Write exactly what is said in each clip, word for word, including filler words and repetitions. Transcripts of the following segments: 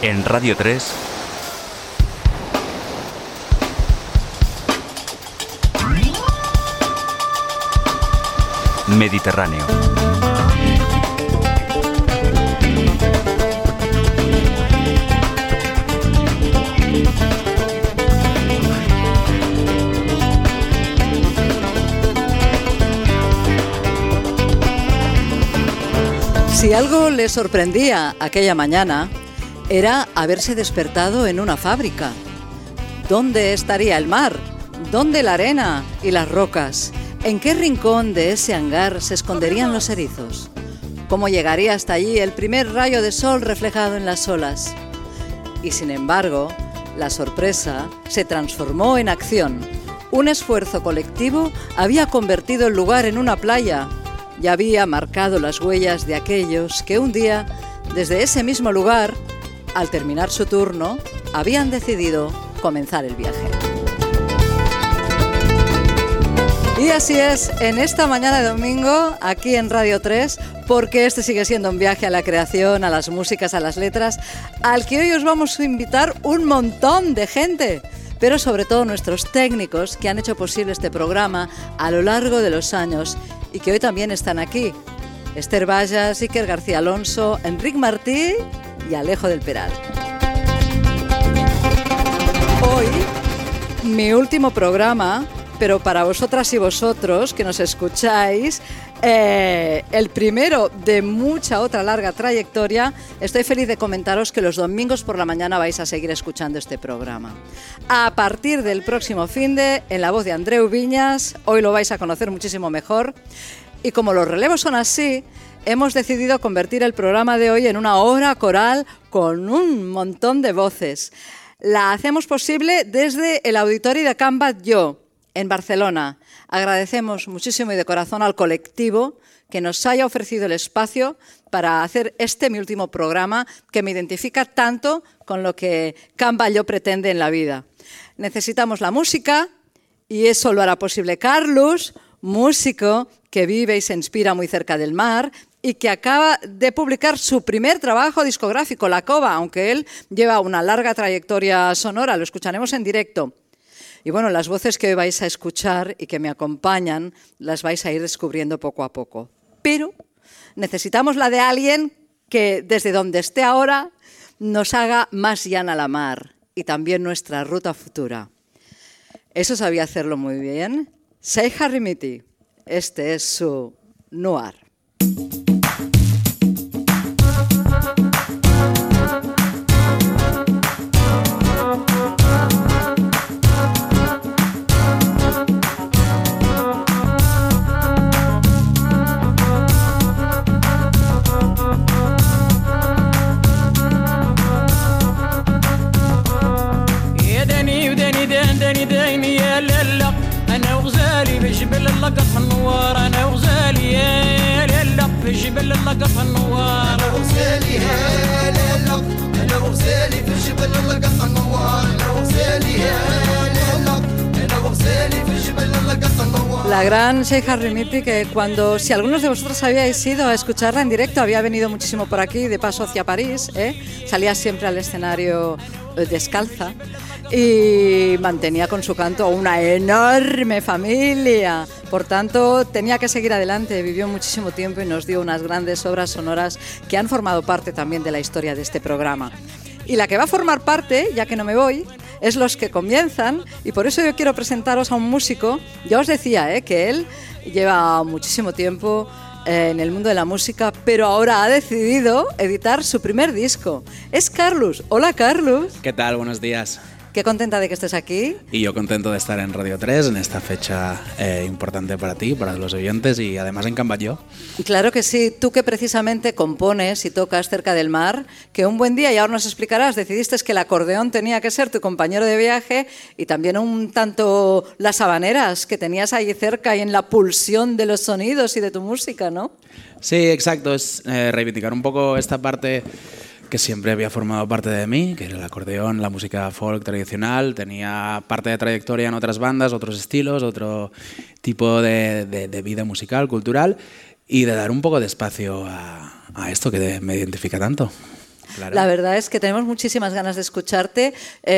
En Radio tres, Mediterráneo. Si algo le sorprendía aquella mañana, era haberse despertado en una fábrica. ¿Dónde estaría el mar? ¿Dónde la arena y las rocas? ¿En qué rincón de ese hangar se esconderían los erizos? ¿Cómo llegaría hasta allí el primer rayo de sol reflejado en las olas? Y sin embargo, la sorpresa se transformó en acción. Un esfuerzo colectivo había convertido el lugar en una playa y había marcado las huellas de aquellos que un día, desde ese mismo lugar, al terminar su turno, habían decidido comenzar el viaje. Y así es, en esta mañana de domingo, aquí en Radio tres, porque este sigue siendo un viaje a la creación, a las músicas, a las letras, al que hoy os vamos a invitar un montón de gente, pero sobre todo nuestros técnicos que han hecho posible este programa a lo largo de los años y que hoy también están aquí. Esther Vallas, Iker García Alonso, Enric Martí y Alejo del Peral. Hoy, mi último programa, pero para vosotras y vosotros que nos escucháis, eh, el primero de mucha otra larga trayectoria. Estoy feliz de comentaros que los domingos por la mañana vais a seguir escuchando este programa. A partir del próximo finde, en la voz de Andreu Viñas, hoy lo vais a conocer muchísimo mejor. Y como los relevos son así, hemos decidido convertir el programa de hoy en una obra coral con un montón de voces. La hacemos posible desde el Auditori de Can Batlló, en Barcelona. Agradecemos muchísimo y de corazón al colectivo que nos haya ofrecido el espacio para hacer este mi último programa que me identifica tanto con lo que Can Batlló pretende en la vida. Necesitamos la música y eso lo hará posible Carlos, músico que vive y se inspira muy cerca del mar y que acaba de publicar su primer trabajo discográfico, La Cova, aunque él lleva una larga trayectoria sonora, lo escucharemos en directo. Y bueno, las voces que hoy vais a escuchar y que me acompañan las vais a ir descubriendo poco a poco. Pero necesitamos la de alguien que desde donde esté ahora nos haga más llana la mar y también nuestra ruta futura. Eso sabía hacerlo muy bien. Sheikh Harimiti. Este es su Noir. جبل اللقط النوار انا وغزالي يا ليلة في جبل اللقط النوار انا وغزالي يا ليلة انا وغزالي في جبل اللقط النوار انا وغزالي يا ليلة انا وغزالي في جبل اللقط النوار. La gran Sheikh Harimiti, que cuando, si algunos de vosotros habíais ido a escucharla en directo, había venido muchísimo por aquí, de paso hacia París, ¿eh? Salía siempre al escenario descalza y mantenía con su canto una enorme familia. Por tanto, tenía que seguir adelante, vivió muchísimo tiempo y nos dio unas grandes obras sonoras que han formado parte también de la historia de este programa. Y la que va a formar parte, ya que no me voy, es Los que comienzan, y por eso yo quiero presentaros a un músico. Ya os decía ¿eh? que él lleva muchísimo tiempo eh, en el mundo de la música, pero ahora ha decidido editar su primer disco. Es Carlos. Hola, Carlos. ¿Qué tal? Buenos días. Qué contenta de que estés aquí. Y yo contento de estar en Radio tres en esta fecha eh, importante para ti, para los oyentes y además en Can Batlló. Claro que sí, tú que precisamente compones y tocas cerca del mar, que un buen día, y ahora nos explicarás, decidiste que el acordeón tenía que ser tu compañero de viaje y también un tanto las habaneras que tenías ahí cerca y en la pulsión de los sonidos y de tu música, ¿no? Sí, exacto, es eh, reivindicar un poco esta parte que siempre había formado parte de mí, que era el acordeón, la música folk tradicional. Tenía parte de trayectoria en otras bandas, otros estilos, otro tipo de, de, de vida musical, cultural, y de dar un poco de espacio a, a esto que me identifica tanto. Claro. La verdad es que tenemos muchísimas ganas de escucharte.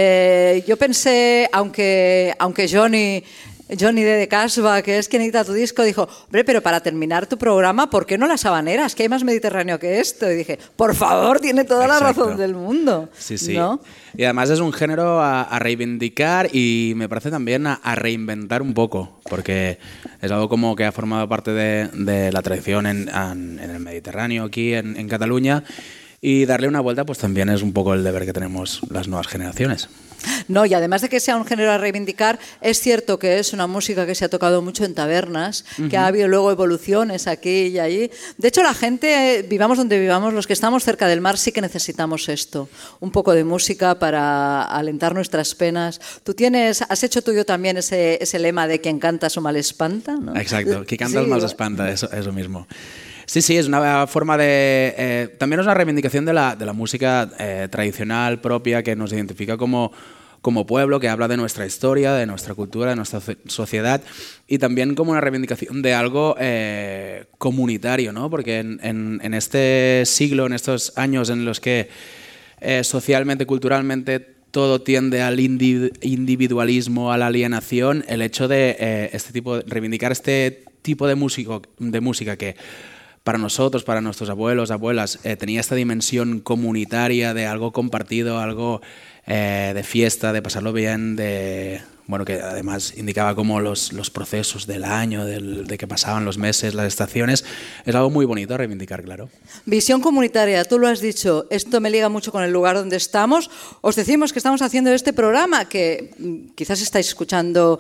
Eh, yo pensé, aunque, aunque Johnny... Johnny D. de Casba, que es quien edita tu disco, dijo, hombre, pero para terminar tu programa, ¿por qué no las habaneras? Que hay más mediterráneo que esto. Y dije, por favor, tiene toda Exacto. la razón del mundo. Sí, sí. ¿No? Y además es un género a, a reivindicar y me parece también a, a reinventar un poco, porque es algo como que ha formado parte de, de la tradición en, en, en el Mediterráneo, aquí en, en Cataluña, y darle una vuelta pues también es un poco el deber que tenemos las nuevas generaciones. No, y además de que sea un género a reivindicar, es cierto que es una música que se ha tocado mucho en tabernas, uh-huh. que ha habido luego evoluciones aquí y allí. De hecho, la gente, vivamos donde vivamos, los que estamos cerca del mar, sí que necesitamos esto. Un poco de música para alentar nuestras penas. Tú tienes, has hecho tuyo también ese, ese lema de quien canta su mal espanta, ¿no? Exacto, quien canta sí, mal espanta, eso, eso mismo. Sí, sí, es una forma de... Eh, también es una reivindicación de la, de la música eh, tradicional propia que nos identifica como, como pueblo, que habla de nuestra historia, de nuestra cultura, de nuestra sociedad, y también como una reivindicación de algo eh, comunitario, ¿no? Porque en, en, en este siglo, en estos años en los que eh, socialmente, culturalmente, todo tiende al individualismo, a la alienación, el hecho de eh, este tipo, reivindicar este tipo de, músico, de música que para nosotros, para nuestros abuelos, abuelas, eh, tenía esta dimensión comunitaria de algo compartido, algo eh, de fiesta, de pasarlo bien, de bueno, que además indicaba como los, los procesos del año, del, de que pasaban los meses, las estaciones. Es algo muy bonito a reivindicar, claro. Visión comunitaria, tú lo has dicho, esto me liga mucho con el lugar donde estamos. Os decimos que estamos haciendo este programa que quizás estáis escuchando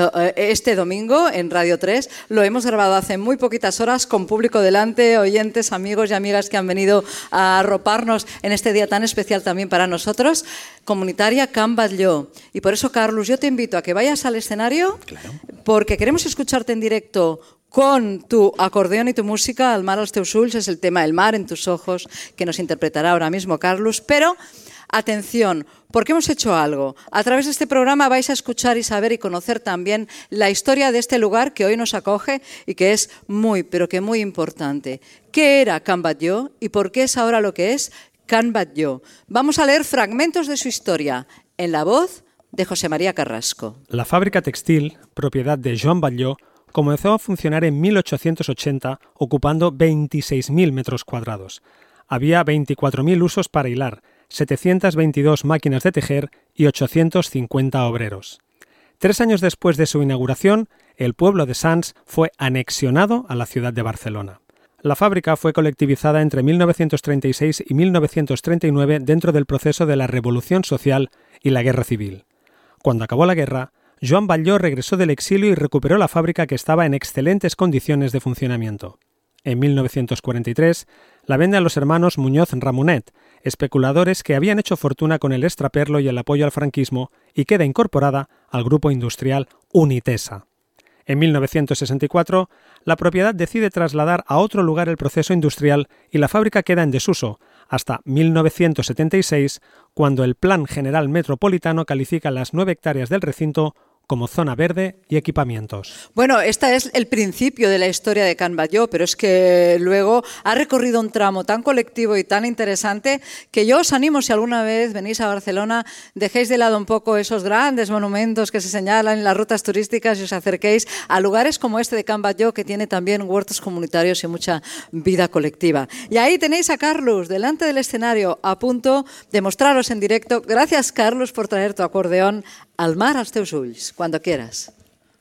este domingo en Radio tres. Lo hemos grabado hace muy poquitas horas con público delante, oyentes, amigos y amigas que han venido a arroparnos en este día tan especial también para nosotros. Comunitaria Can Batlló. Y por eso, Carlos, yo te invito a que vayas al escenario, claro, porque queremos escucharte en directo con tu acordeón y tu música. El mar als teus ulls es el tema El mar en tus ojos que nos interpretará ahora mismo Carlos, pero atención, porque hemos hecho algo. A través de este programa vais a escuchar y saber y conocer también la historia de este lugar que hoy nos acoge y que es muy, pero que muy importante. ¿Qué era Can Batlló y por qué es ahora lo que es Can Batlló? Vamos a leer fragmentos de su historia en la voz de José María Carrasco. La fábrica textil, propiedad de Joan Batlló, comenzó a funcionar en mil ochocientos ochenta, ocupando veintiséis mil metros cuadrados. Había veinticuatro mil usos para hilar, setecientas veintidós máquinas de tejer y ochocientos cincuenta obreros. Tres años después de su inauguración, el pueblo de Sants fue anexionado a la ciudad de Barcelona. La fábrica fue colectivizada entre mil novecientos treinta y seis y mil novecientos treinta y nueve dentro del proceso de la Revolución Social y la Guerra Civil. Cuando acabó la guerra, Joan Batlló regresó del exilio y recuperó la fábrica que estaba en excelentes condiciones de funcionamiento. En mil novecientos cuarenta y tres, la vende a los hermanos Muñoz Ramonet, especuladores que habían hecho fortuna con el extraperlo y el apoyo al franquismo, y queda incorporada al grupo industrial Unitesa. En mil novecientos sesenta y cuatro, la propiedad decide trasladar a otro lugar el proceso industrial y la fábrica queda en desuso, hasta mil novecientos setenta y seis, cuando el Plan General Metropolitano califica las nueve hectáreas del recinto como zona verde y equipamientos. Bueno, este es el principio de la historia de Can Batlló, pero es que luego ha recorrido un tramo tan colectivo y tan interesante que yo os animo, si alguna vez venís a Barcelona, dejéis de lado un poco esos grandes monumentos que se señalan en las rutas turísticas y os acerquéis a lugares como este de Can Batlló, que tiene también huertos comunitarios y mucha vida colectiva. Y ahí tenéis a Carlos, delante del escenario, a punto de mostraros en directo. Gracias, Carlos, por traer tu acordeón al mar als teus ulls, cuando quieras.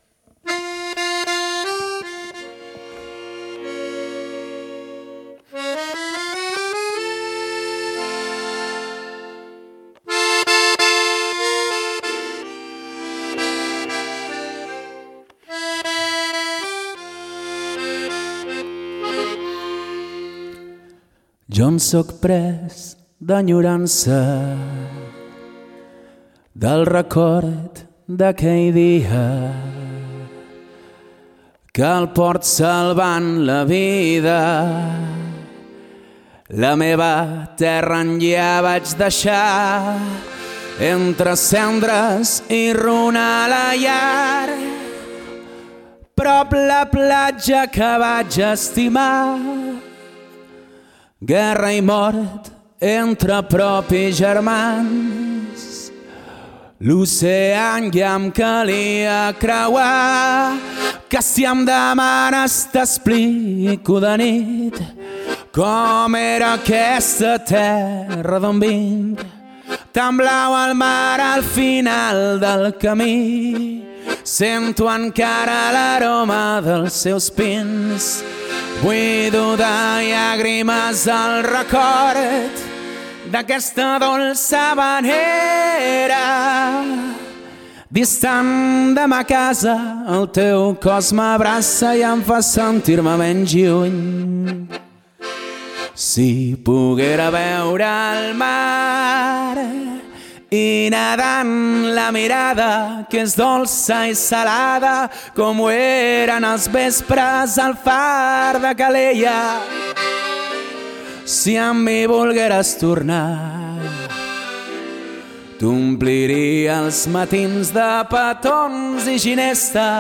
Jo en soc pres d'enyorança del record d'aquell dia que el port salvant la vida la meva terra en ja vaig deixar entre cendres i runa a la llar prop la platja que vaig estimar guerra i mort entre propis germans. L'oceà ja em calia creuar, que si em demanes t'explico de nit com era aquesta terra d'on vinc. Tan blau el mar al final del camí, sento encara l'aroma dels seus pins. Buido de llàgrimes el record d'aquesta dolça vanera. Distant de ma casa, el teu cos m'abraça i em fa sentir-me menys lluny. Si poguera veure el mar i nedant la mirada, que és dolça i salada, com ho eren els vespres al far de Calella. Si amb mi volgueres tornar, t'ompliria els matins de petons i ginesta.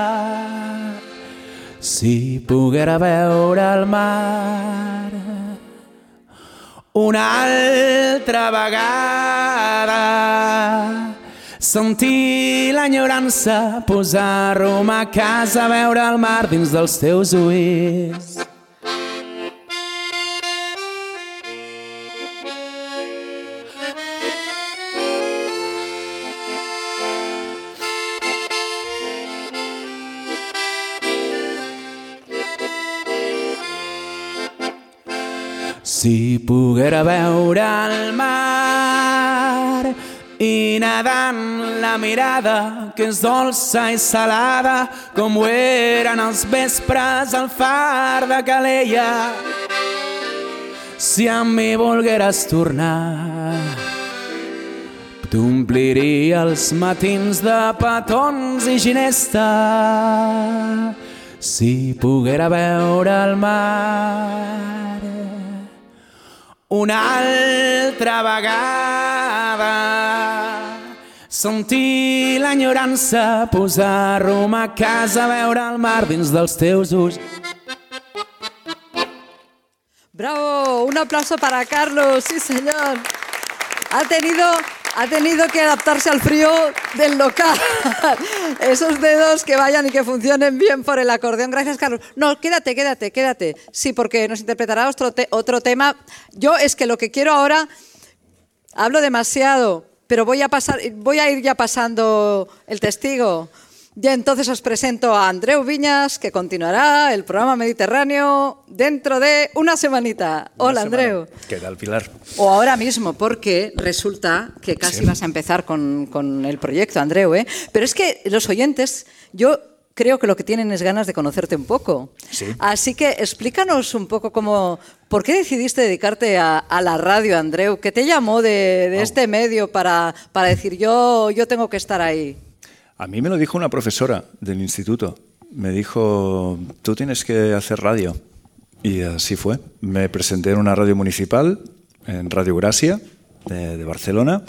Si poguera veure el mar una altra vegada, sentir l'enyorança, posar rumb a casa, veure el mar dins dels teus ulls. Si poguera veure el mar i nedant la mirada, que és dolça i salada, com ho eren els vespres al far de Calella. Si amb mi volgueres tornar, t'ompliria els matins de petons i ginesta. Si poguera veure el mar una altra vegada, sentir l'enyorança, posar rumb a casa, veure el mar dins dels teus ulls. ¡Bravo! Un aplauso para Carlos, sí señor. Ha tenido, ha tenido que adaptarse al frío del local. Esos dedos que vayan y que funcionen bien por el acordeón. Gracias, Carlos. No, quédate, quédate, quédate. Sí, porque nos interpretará otro, te otro tema. Yo es que lo que quiero ahora, hablo demasiado, pero voy a, pasar, voy a ir ya pasando el testigo. Y entonces os presento a Andreu Viñas, que continuará el programa Mediterráneo dentro de una semanita. Hola, Andreu. ¿Qué tal, Pilar? O ahora mismo, porque resulta que casi sí vas a empezar con, con el proyecto, Andreu, ¿eh? Pero es que los oyentes, yo creo que lo que tienen es ganas de conocerte un poco. Sí. Así que explícanos un poco cómo, ¿por qué decidiste dedicarte a, a la radio, Andreu? ¿Qué te llamó de, de oh. este medio para, para decir yo, yo tengo que estar ahí? A mí me lo dijo una profesora del instituto. Me dijo, tú tienes que hacer radio. Y así fue. Me presenté en una radio municipal, en Radio Gracia, de, de Barcelona.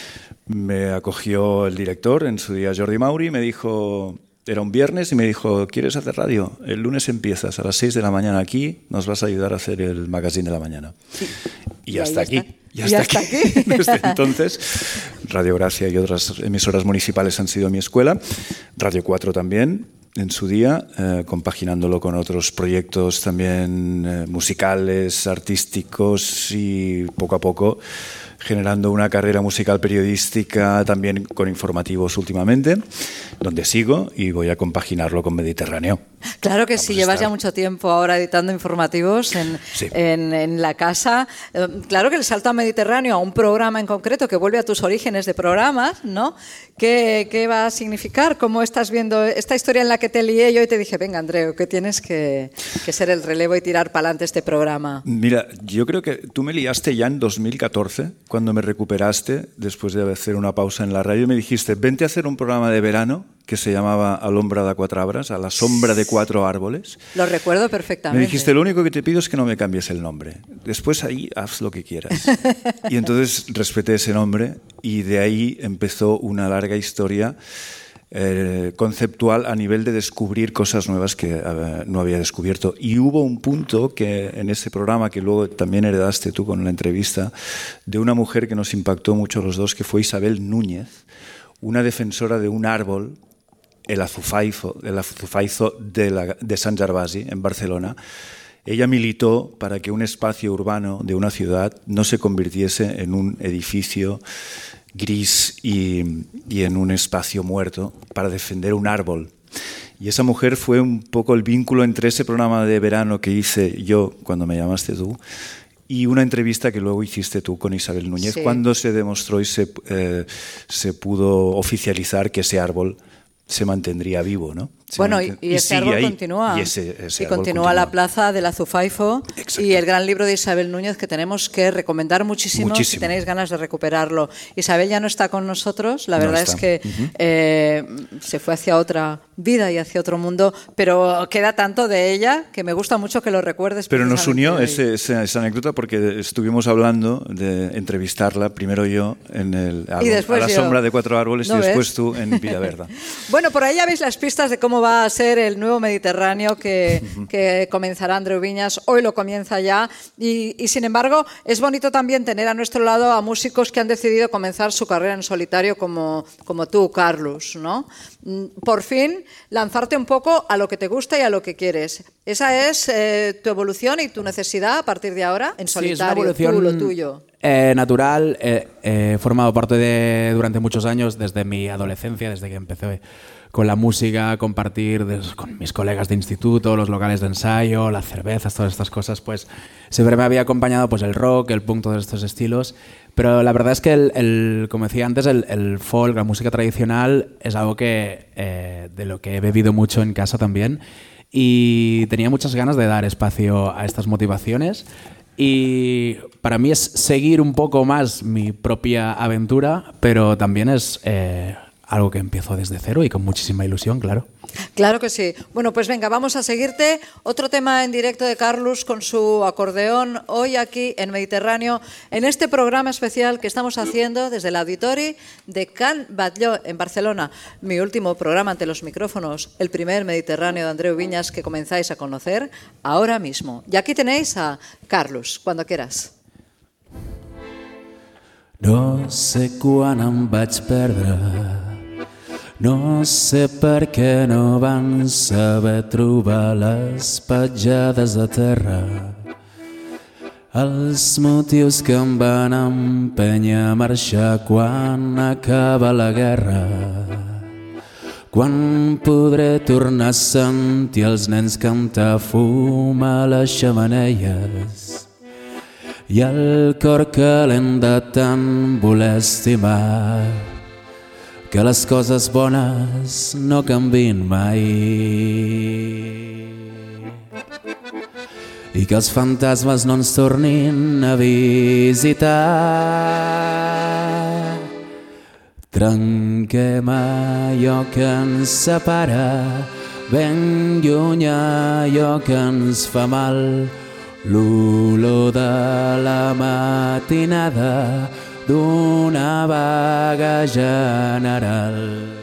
Me acogió el director, en su día Jordi Mauri, me dijo, era un viernes, y me dijo, ¿quieres hacer radio? El lunes empiezas a las seis de la mañana aquí, nos vas a ayudar a hacer el magazine de la mañana. Sí. Y, y hasta aquí. Está. Y hasta, hasta aquí. aquí. Desde entonces, Radio Gracia y otras emisoras municipales han sido mi escuela. Radio cuatro también, en su día, eh, compaginándolo con otros proyectos también eh, musicales, artísticos, y poco a poco generando una carrera musical periodística también con informativos últimamente, donde sigo y voy a compaginarlo con Mediterráneo. Claro que Vamos sí, llevas estar. ya mucho tiempo ahora editando informativos en, sí. en, en la casa. Eh, claro que el salto a Mediterráneo, a un programa en concreto que vuelve a tus orígenes de programas, ¿no? ¿Qué, qué va a significar? ¿Cómo estás viendo esta historia en la que te lié yo y te dije, venga, Andreu, que tienes que, que ser el relevo y tirar para adelante este programa? Mira, yo creo que tú me liaste ya en dos mil catorce, cuando me recuperaste después de hacer una pausa en la radio, y me dijiste, vente a hacer un programa de verano que se llamaba A l'ombra de quatre arbres, a la sombra de cuatro árboles. Lo recuerdo perfectamente. Me dijiste, lo único que te pido es que no me cambies el nombre. Después ahí haz lo que quieras. Y entonces respeté ese nombre y de ahí empezó una larga historia eh, conceptual a nivel de descubrir cosas nuevas que eh, no había descubierto. Y hubo un punto que en ese programa, que luego también heredaste tú con la entrevista, de una mujer que nos impactó mucho a los dos, que fue Isabel Núñez, una defensora de un árbol, el azufaizo, el azufaizo de, la, de Sant Gervasi, en Barcelona. Ella militó para que un espacio urbano de una ciudad no se convirtiese en un edificio gris y, y en un espacio muerto, para defender un árbol. Y esa mujer fue un poco el vínculo entre ese programa de verano que hice yo cuando me llamaste tú y una entrevista que luego hiciste tú con Isabel Núñez, sí, cuando se demostró y se, eh, se pudo oficializar que ese árbol se mantendría vivo, ¿no? Se bueno, y, y ese árbol ahí, continúa. Y, ese, ese y árbol continúa, continúa la plaza del Azufaizo. Exacto. Y el gran libro de Isabel Núñez que tenemos que recomendar muchísimo, muchísimo si tenéis ganas de recuperarlo. Isabel ya no está con nosotros, la verdad no es que uh-huh. eh, se fue hacia otra vida y hacia otro mundo, pero queda tanto de ella que me gusta mucho que lo recuerdes. Pero nos unió ese, ese, esa anécdota porque estuvimos hablando de entrevistarla, primero yo en el árbol, a la yo. sombra de cuatro árboles, ¿no y después ves? Tú en Villaverda. Bueno, por ahí ya veis las pistas de cómo va a ser el nuevo Mediterráneo que, que comenzará Andreu Viñas. Hoy lo comienza ya y, y sin embargo es bonito también tener a nuestro lado a músicos que han decidido comenzar su carrera en solitario como, como tú, Carlos, ¿no? Por fin lanzarte un poco a lo que te gusta y a lo que quieres. ¿Esa es eh, tu evolución y tu necesidad a partir de ahora en solitario? Sí, es una evolución tú, lo tuyo. Eh, natural. Eh, eh, he formado parte de durante muchos años, desde mi adolescencia, desde que empecé con la música, compartir des, con mis colegas de instituto, los locales de ensayo, las cervezas, todas estas cosas, pues siempre me había acompañado pues el rock, el punk, todos estos estilos. Pero la verdad es que, el, el, como decía antes, el, el folk, la música tradicional, es algo que eh, de lo que he bebido mucho en casa también. Y tenía muchas ganas de dar espacio a estas motivaciones. Y para mí es seguir un poco más mi propia aventura, pero también es eh, algo que empiezo desde cero y con muchísima ilusión, claro. Claro que sí. Bueno, pues venga, vamos a seguirte. Otro tema en directo de Carlos con su acordeón, hoy aquí en Mediterráneo, en este programa especial que estamos haciendo desde el Auditori de Can Batlló, en Barcelona. Mi último programa ante los micrófonos, el primer Mediterráneo de Andreu Viñas que comenzáis a conocer ahora mismo. Y aquí tenéis a Carlos, cuando quieras. No sé quan em vaig perdre, no sé per què no van saber trobar les petjades de terra, els motius que em van empènyer a marxar quan acaba la guerra, quan podré tornar a sentir els nens cantar fum a les xemeneies i el cor calent de tant voler estimar, que les coses bones no canvien mai i que els fantasmes no ens tornin a visitar. Trenquem allò que ens separa, ben lluny allò que ens fa mal, l'olor de la matinada d'una vaga general.